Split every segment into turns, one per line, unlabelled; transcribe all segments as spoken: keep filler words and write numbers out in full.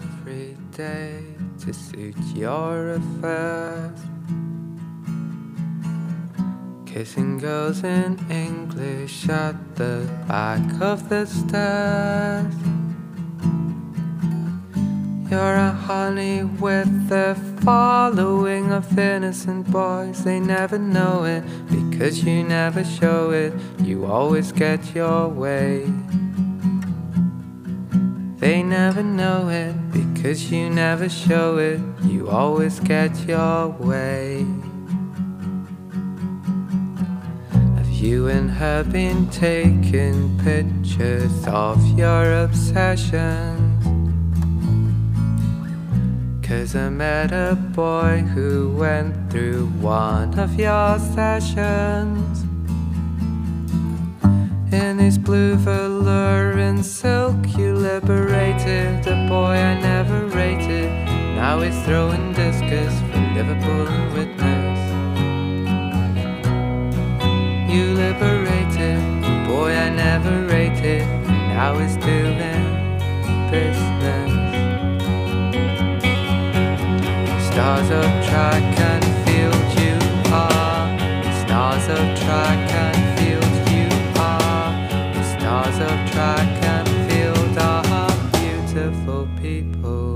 every day to suit your affairs. Kissing girls in English at the back of the stairs. You're a honey with a following of innocent boys. They never know it because you never show it. You always get your way. They never know it because you never show it. You always get your way. Have you and her been taking pictures of your obsessions? 'Cause I met a boy who went through one of your sessions. In his blue velour and silk you liberated a boy I never rated. Now he's throwing discus for Liverpool and witness. You liberated a boy I never rated. Now he's doing business. Stars of track and field you are. Stars of track and field you are. The stars of track and field are beautiful people.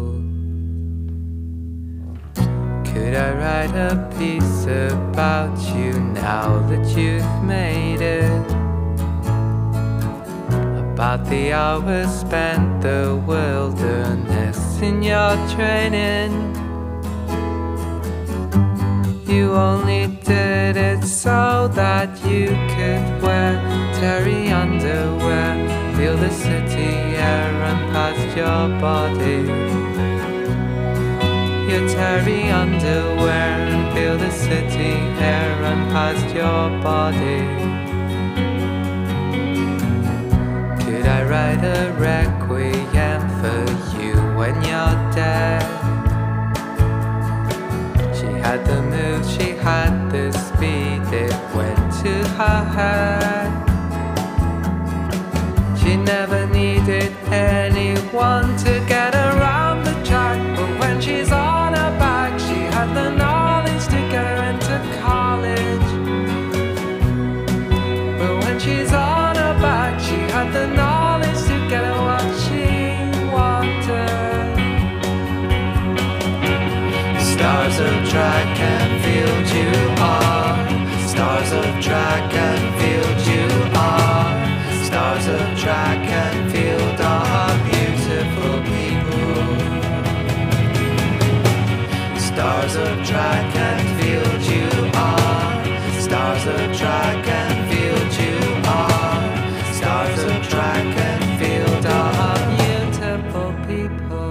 Could I write a piece about you now that you've made it? About the hours spent the wilderness in your training. You only did it so that you could wear terry underwear, feel the city air run past your body. Your terry underwear and feel the city air run past your body. Could I write a requiem for you when you're dead? Had the move, she had the speed, it went to her head. She never needed anyone to get around the track, but when she's on her back, she had the knowledge to get her into college. But when she's on her back, she had the knowledge to get her what she wanted. Stars of track and field you are. Stars of track and field you are. Stars of track and field are beautiful people. Stars of track and field you are. Stars of track and field you are. Stars of track and field are beautiful people.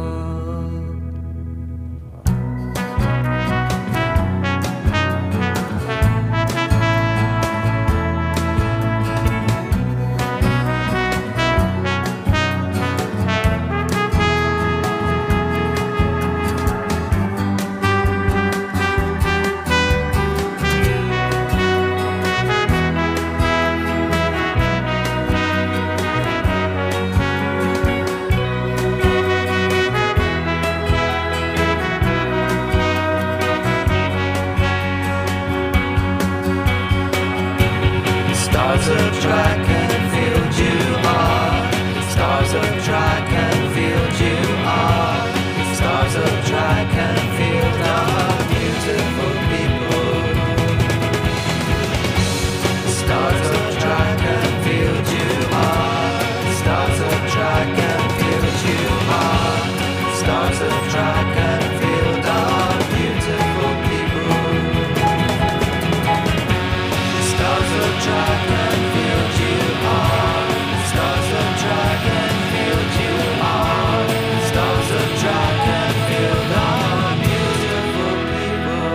Stars of track and field you are. Stars of track and field you are. Stars of track and field are beautiful people. Stars of track and field you are. Stars of track and field you are. Stars of track and field are beautiful people. Stars of track and field you are. Stars of track and field you are. Stars of track and field are beautiful people.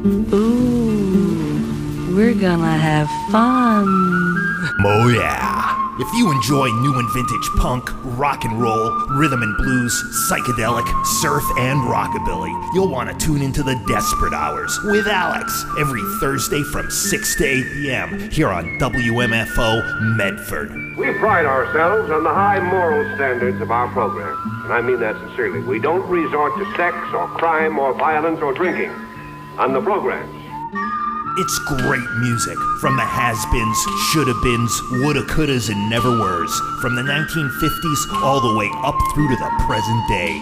Ooh, we're gonna have fun.
Oh yeah. If you enjoy new and vintage punk, rock and roll, rhythm and blues, psychedelic, surf, and rockabilly, you'll want to tune into the Desperate Hours with Alex every Thursday from six to eight p.m. here on W M F O Medford.
We pride ourselves on the high moral standards of our program, and I mean that sincerely. We don't resort to sex or crime or violence or drinking on the programs.
It's great music from the has-beens, shoulda-beens, woulda-couldas, and never-weres, from the nineteen fifties all the way up through to the present day.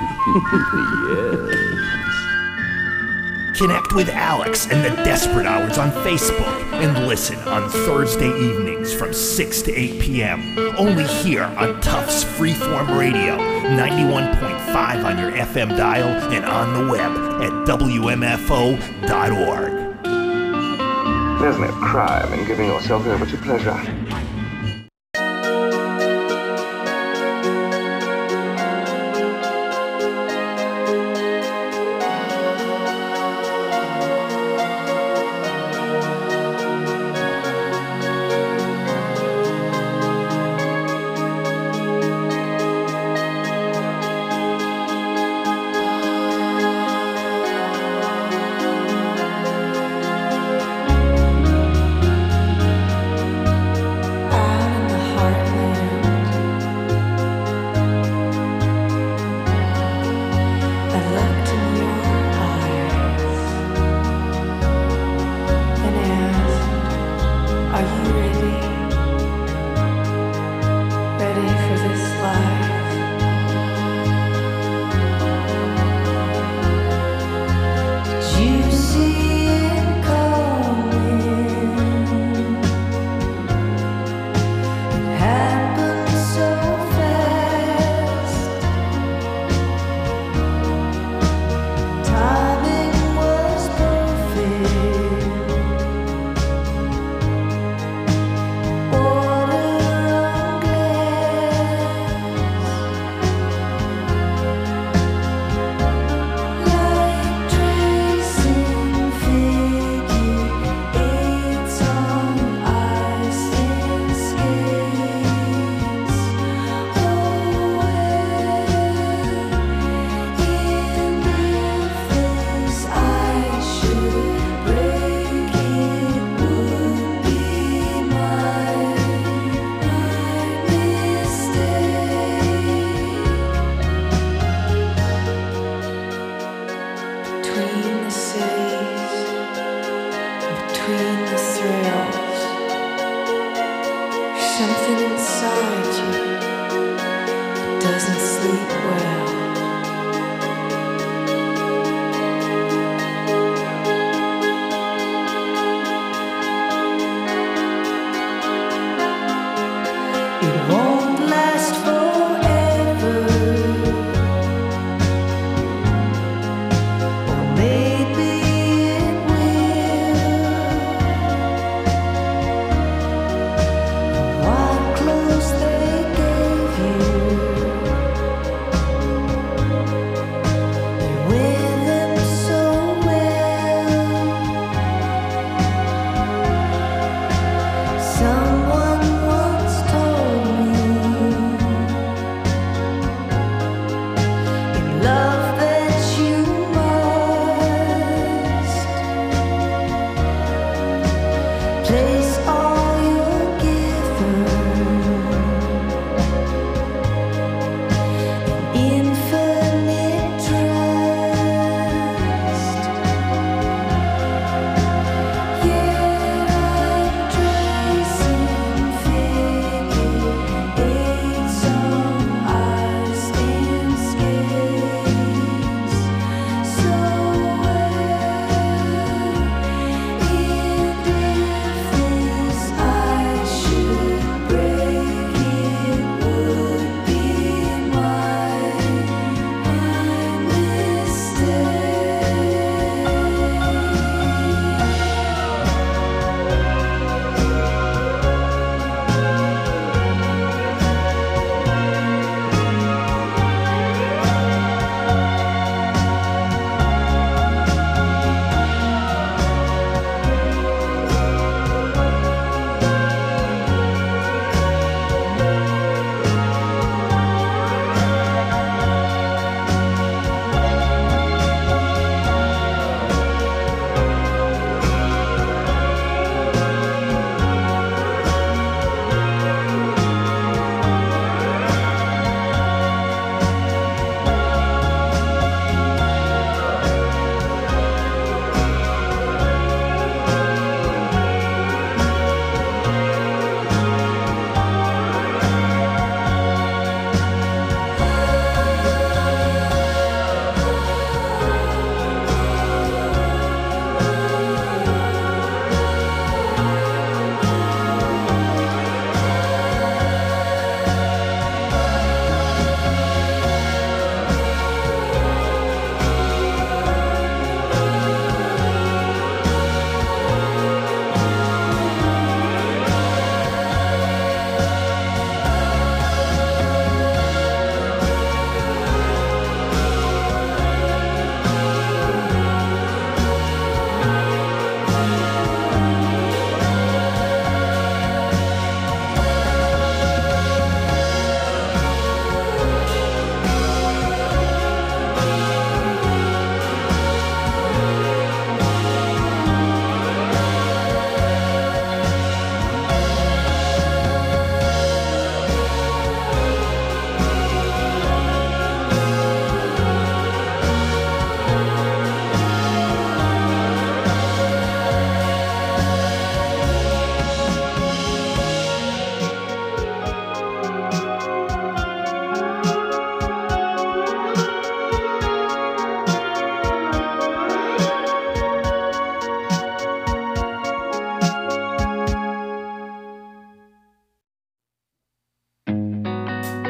Yes. Connect with Alex and the Desperate Hours on Facebook and listen on Thursday evenings from six to eight p.m. only here on Tufts Freeform Radio, ninety-one point five on your F M dial and on the web at W M F O dot org.
There's no crime in giving yourself over to pleasure.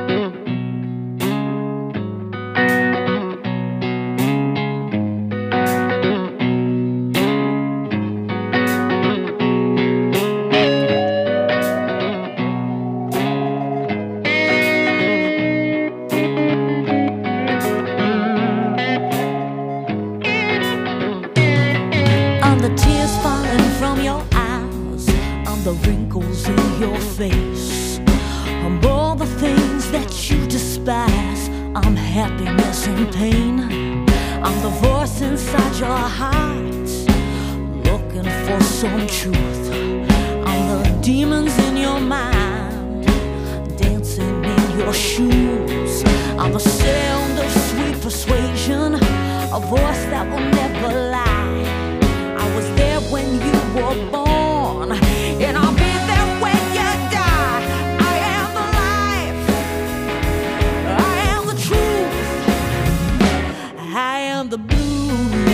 The tears falling from your eyes, on the wrinkles in your face, on all the things that you despise. I'm happiness and pain. I'm the voice inside your heart, looking for some truth. I'm the demons in your mind, dancing in your shoes. I'm the sound of sweet persuasion, a voice that will never lie. I was there when you were born, and I'll be there when you die. I am the life, I am the truth, I am the blues,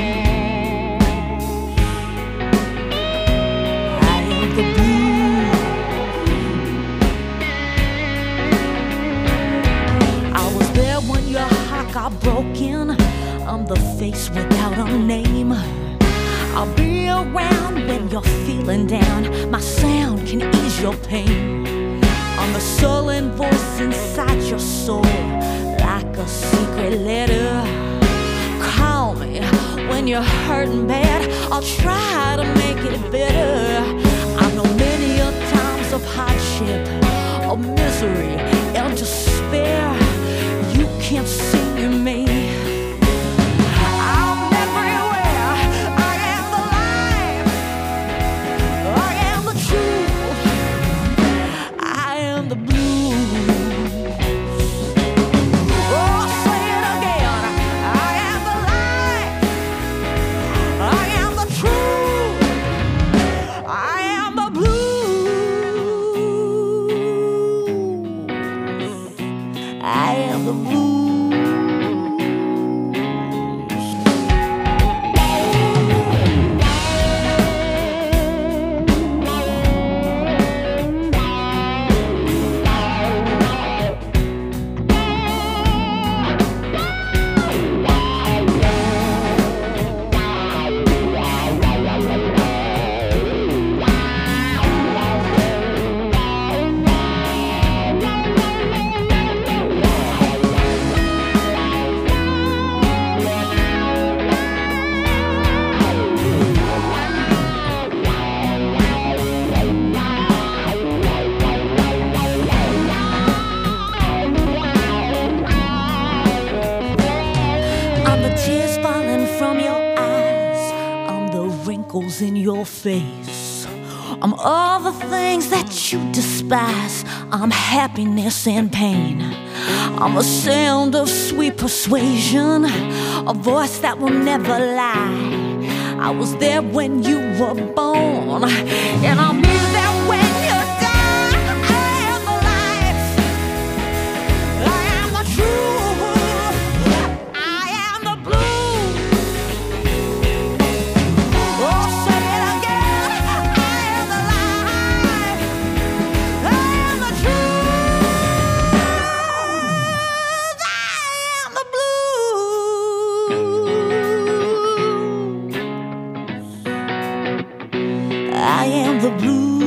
I am the blues. I was there when your heart got broken. I'm the face without a name. I'll be around when you're feeling down. My sound can ease your pain. I'm the sullen voice inside your soul, like a secret letter. Call me when you're hurting bad, I'll try to make it better. I know many a times of hardship, of misery and despair. You can't see me. I am the blues. Tears falling from your eyes, I'm the wrinkles in your face. I'm all the things that you despise. I'm happiness and pain. I'm a sound of sweet persuasion, a voice that will never lie. I was there when you were born, and I'll be there when you die. I am the life, I am the truth, I am the blues. Oh, say it again. I am the life, I am the truth, I am the blues. I am the blues.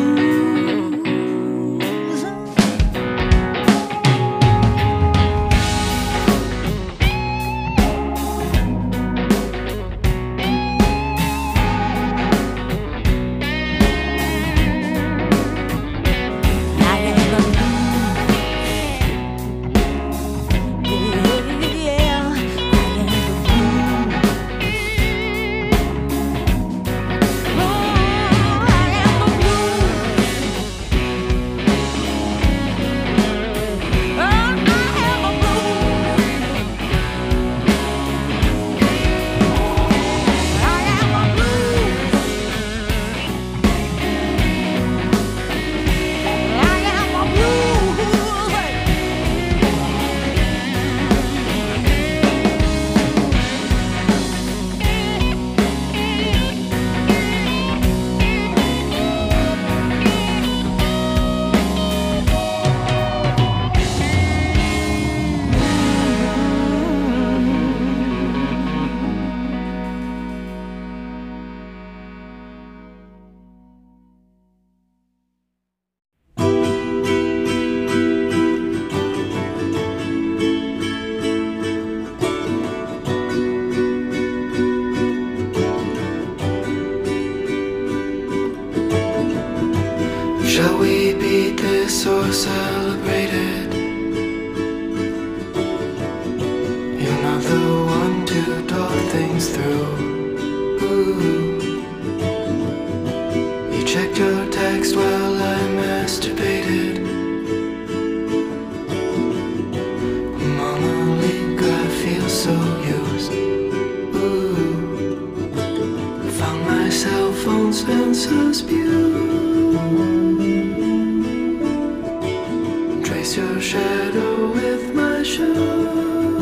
go with my shoe.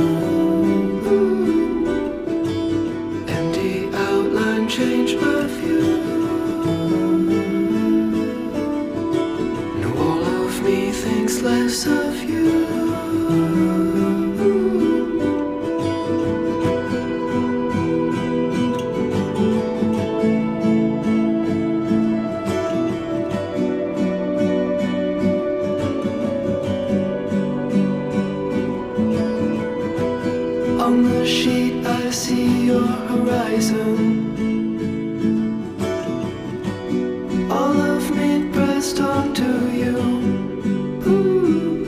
Empty outline, change my view. Now all of me thinks less of you. On the sheet I see your horizon. All of me pressed onto you. Ooh.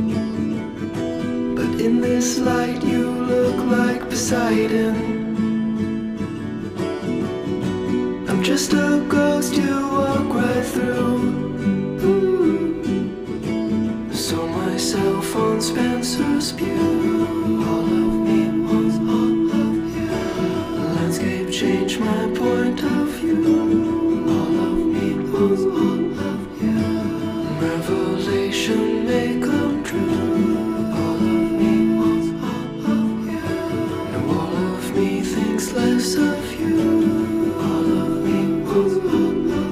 But in this light you look like Poseidon. I'm just a ghost you walk right through. Ooh. Saw myself on Spencer's pew. Change my point of view. All of me was all of you. Revelation may come true. All of me was all of you. Now all of me thinks less of you. All of me was all of you.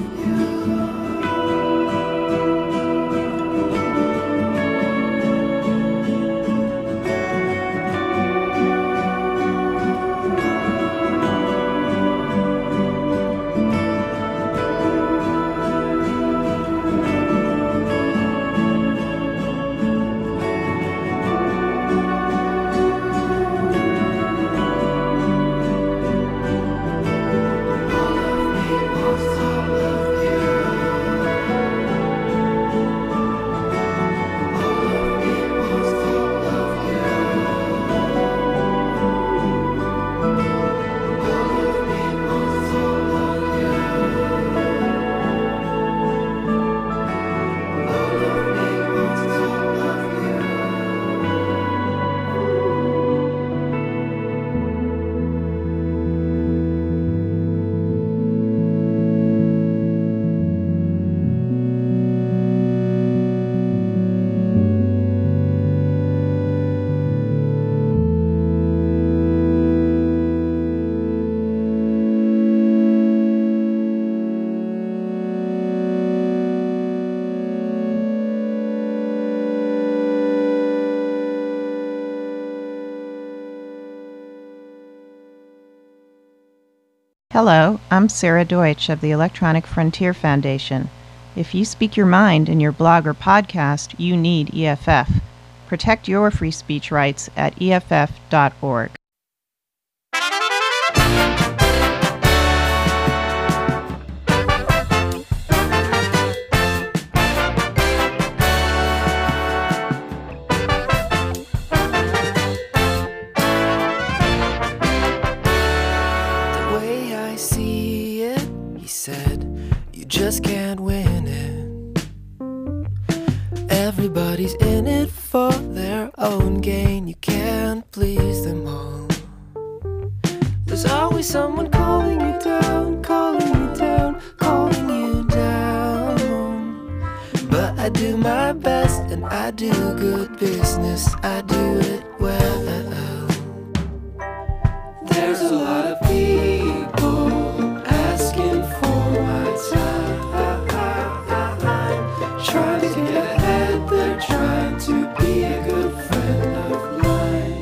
Hello, I'm Sarah Deutsch of the Electronic Frontier Foundation. If you speak your mind in your blog or podcast, you need E F F. Protect your free speech rights at E F F dot org.
Just can't win it. Everybody's in it for their own gain. You can't please them all. There's always someone calling you down, calling you down, calling you down. But I do my best and I do good business. I do it well. There's a lot of people asking for my time. Trying to get ahead, they're trying to be a good friend of mine.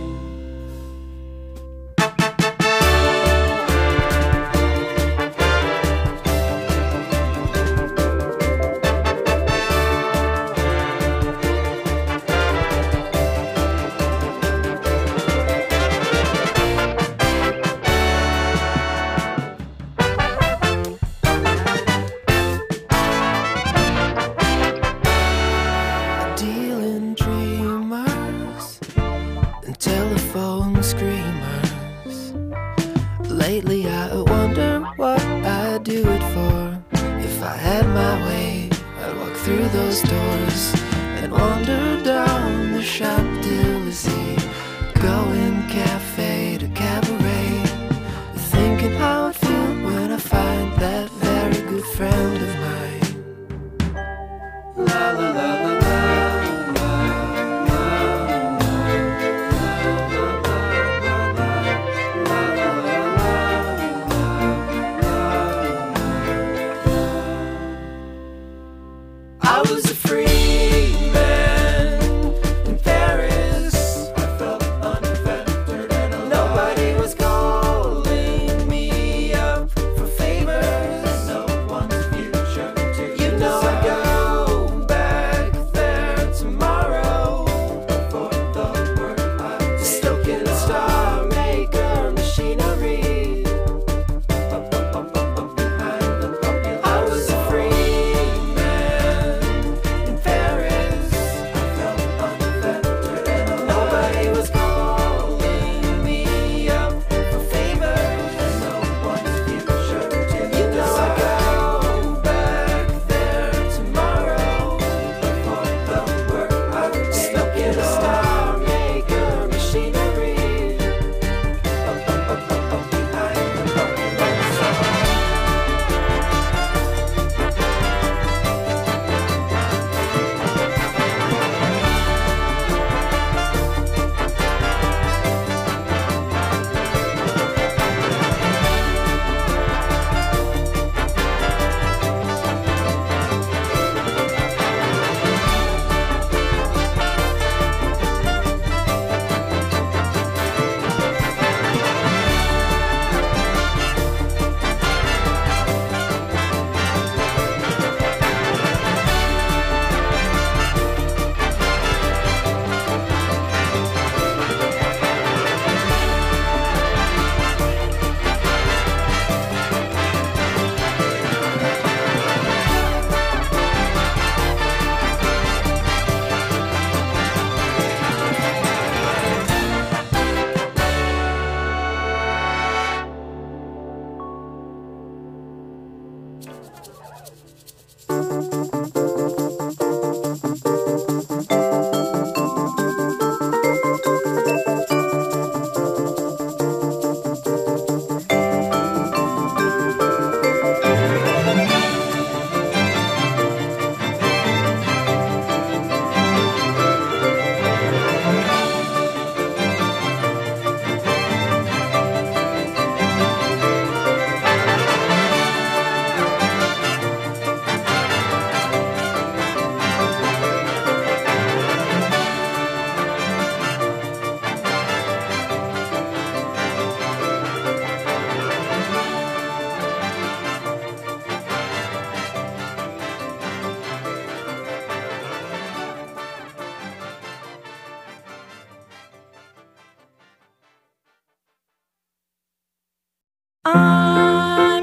Lately I wonder what I'd do it for. If I had my way, I'd walk through those doors and wander down the Champs-Élysées, going cafe to cabaret, thinking how I'd feel when I find that very good friend of mine. La la la la la la la.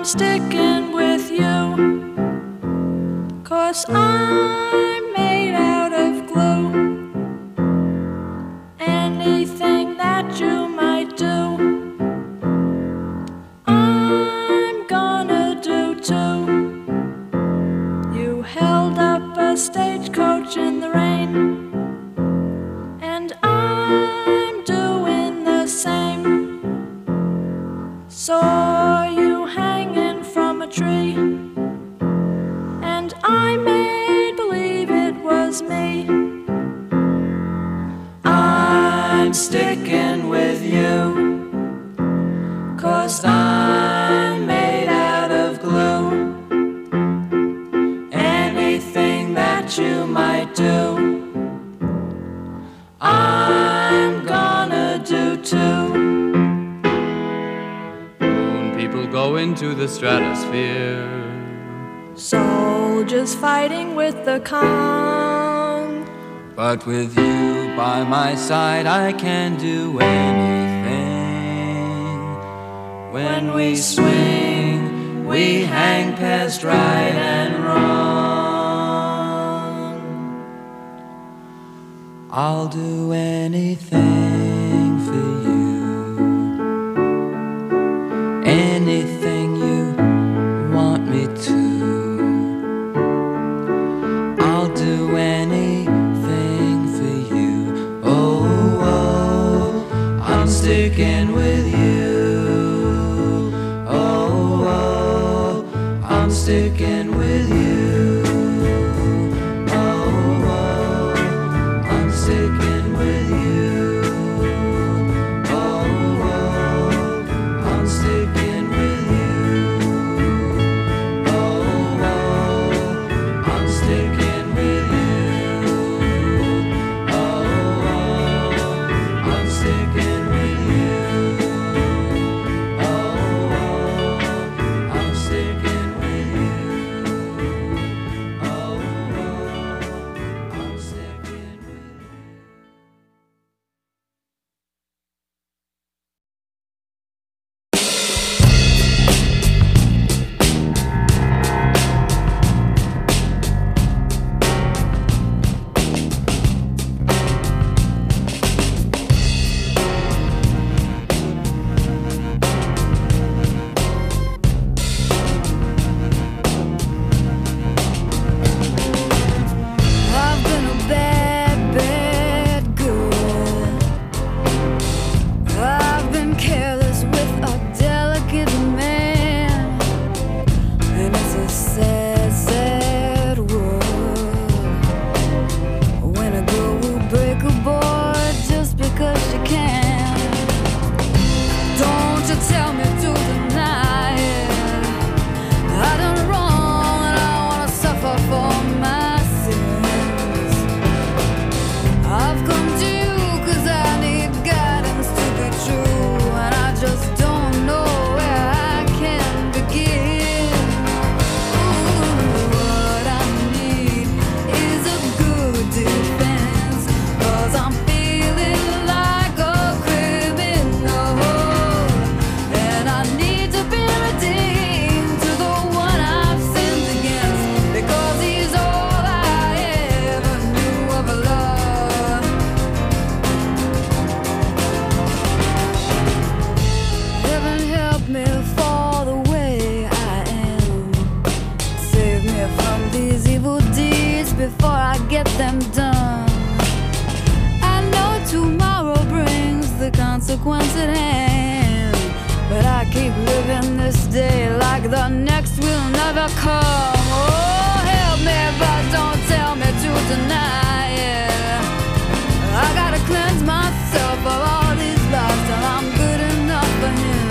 sticking with you, 'cause I'm made out of glue. Anything that you might do, I'm gonna do too. You held up a stagecoach in the rain, and I'm doing the same. Saw you hanging from a tree, and I made believe it was me. I'm sticking with you, 'cause I'm made out of glue. Anything that you might do, I'm gonna do too.
Moon people go into the stratosphere.
Soldiers fighting with the Kong.
But with you by my side, I can do anything. When we swing, we hang past right and wrong. I'll do anything for you, anything you want me to. I'll do anything for you. Oh, oh, I'm sticking with you. Oh, oh, I'm sticking with you. Oh, oh, I'm sticking with you. Oh, oh, I'm sticking with you. Oh, oh, I'm sticking with you. Oh, oh, I'm sticking with you. Oh, oh, I'm sticking with you. Oh, oh, I'm sticking with you.
I've been a bad, bad girl. I've been careless with a delicate man, and it's a sad, sad world when a girl will break a boy just because she can. Don't you tell me to deny it. I done wrong and I wanna suffer for my sins. I've come to you 'cause I need guidance to be true, and I just don't know where I can begin. Ooh, what I need is a good defense, 'cause I'm feeling like a criminal, and I need to be redeemed to the one I've sinned against, because he's all I ever knew of love. Heaven help me fall the way I am. Save me from these evil deeds before I get them done. I know tomorrow brings the consequence at hand, but I keep living this day like the next will never come. Oh, help me, but don't tell me to deny it. I gotta cleanse myself of all these lies till I'm good enough for him.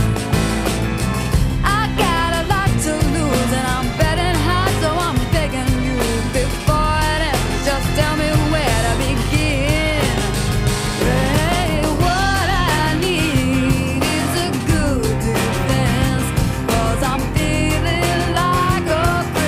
I got a lot to lose and I'm betting high, so I'm begging you before it ends, just tell me where to begin. Hey, what I need is a good defense, 'cause I'm feeling like a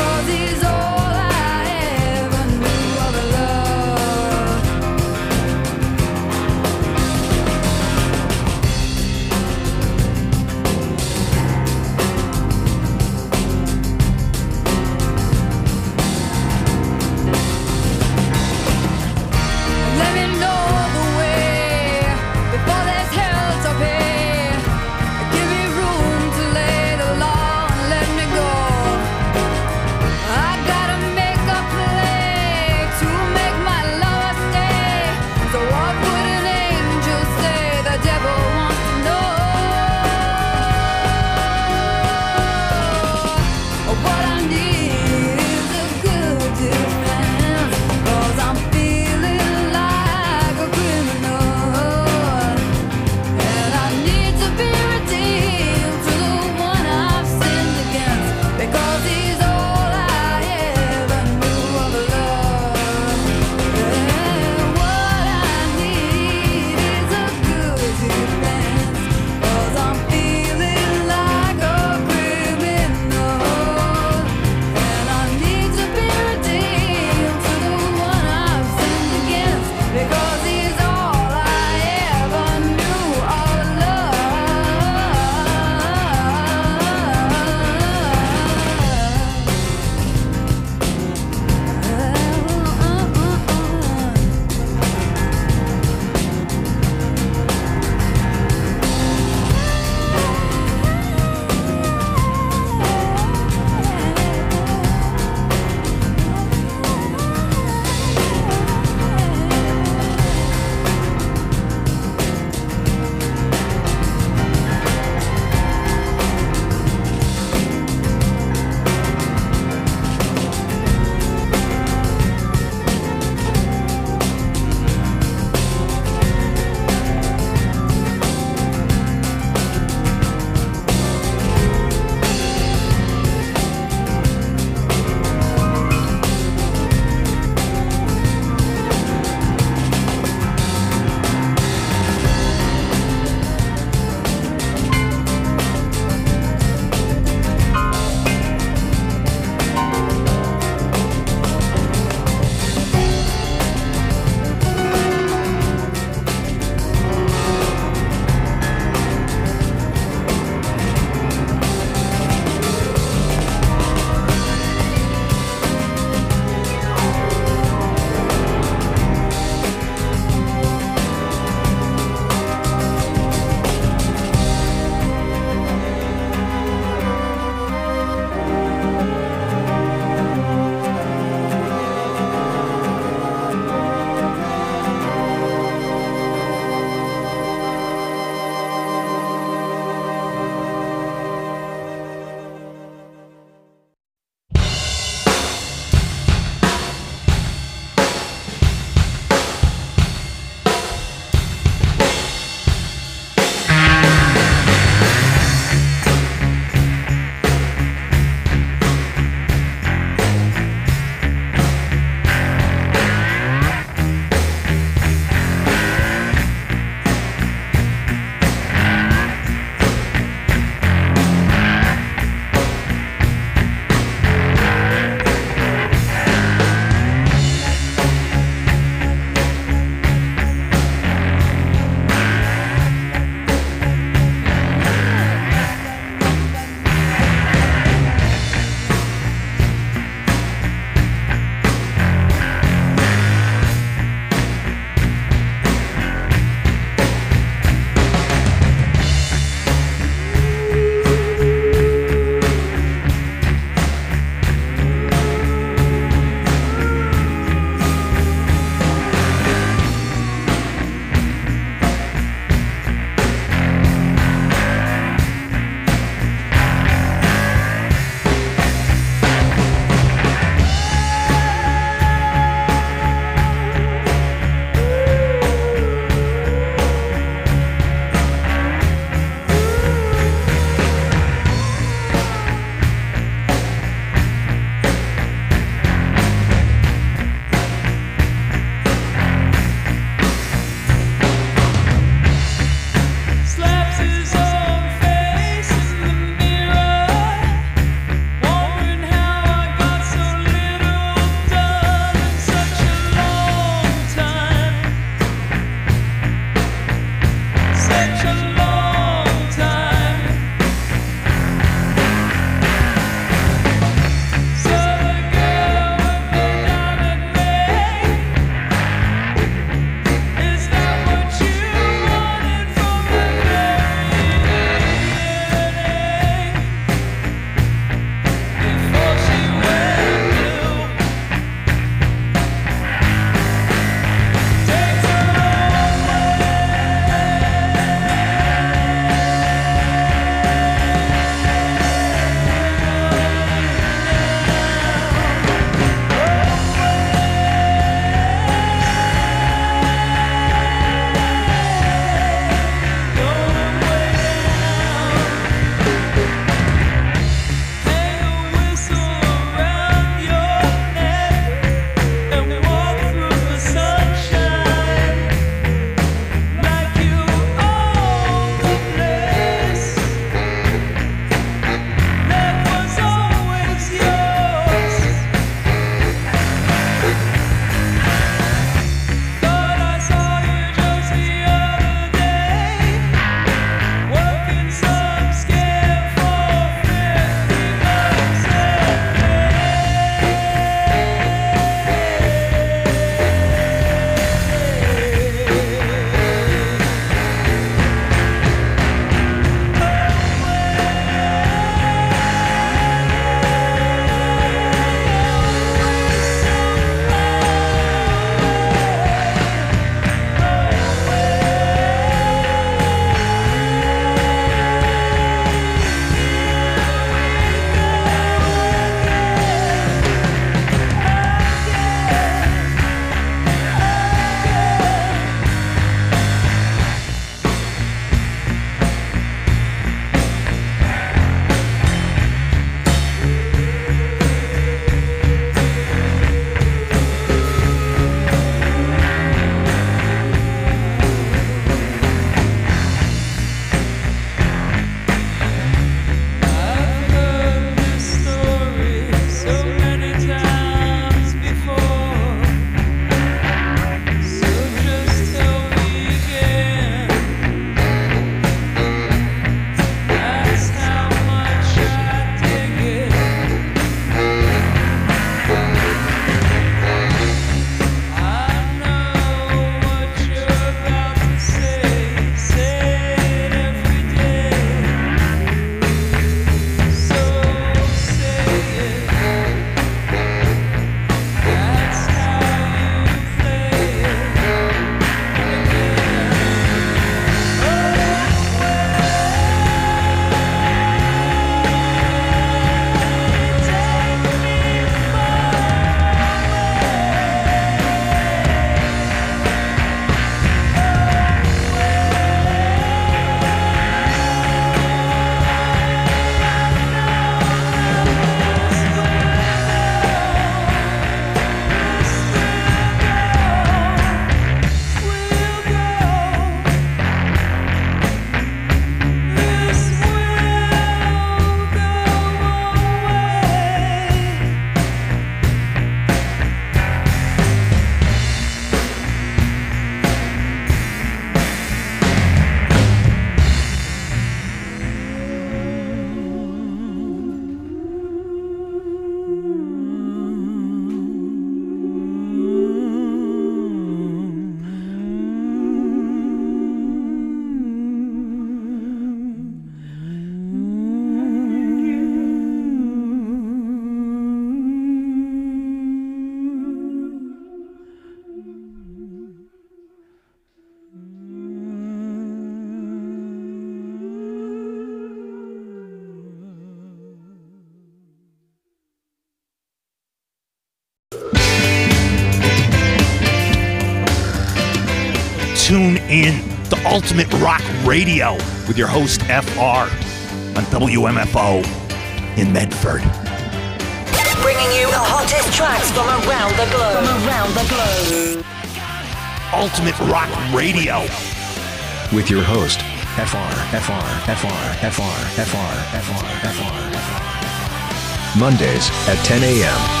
tune in to Ultimate Rock Radio with your host F R on W M F O in Medford.
Bringing you the hottest tracks from around the globe. From around the globe.
Ultimate Rock Radio
with your host F R, F R, F R, F R, F R, F R, F R, F R. Mondays at ten a.m.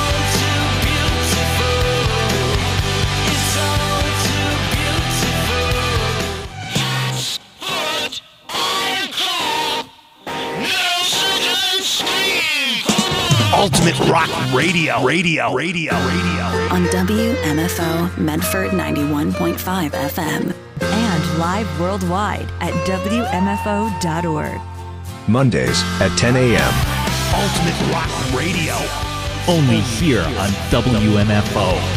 Ultimate Rock Radio, Radio, Radio, Radio.
On W M F O Medford ninety-one point five F M.
And live worldwide at W M F O dot org.
Mondays at ten a.m.
Ultimate Rock Radio. Only here on W M F O.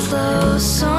close on